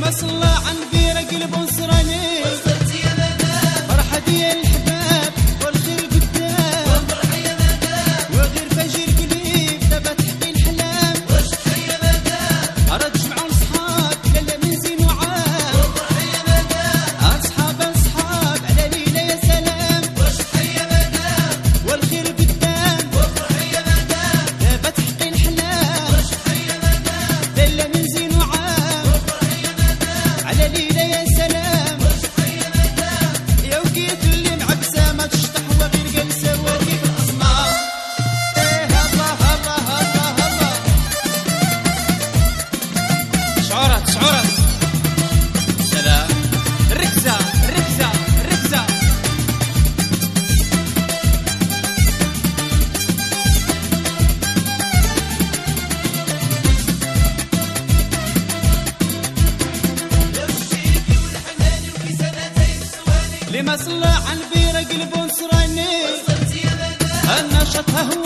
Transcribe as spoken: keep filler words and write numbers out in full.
لما صلى عن بير قلب نصراني وصلت يا مدام فرحة ديال الحباب والخير قدام وافرح يا مدام وغير فجر قليب دابا تحكي الحلام واشطح يا مدام أراد جمعوا الصحاب لالا من زين وعام وافرح يا مدام أصحاب أصحاب على ليلة يا سلام واشطح يا مدام والخير قدام وافرح يا مدام دابا تحكي الحلام واشطح يا مدام لالا من زين وعام وافرح يا مدام على ليلة يا سلام واشطح يا مدام يا وقيت اللي معكسة ما تشطح وغير جلسة وكيف الأصنام إيه الله الله الله الله شعورت شعورت سلام الركزة الركزة الركزة لو الشيكي والحناني وكيساناتي السواني لما صلى عن بير قلب نصراني وصلت يا مدام النشط ها هو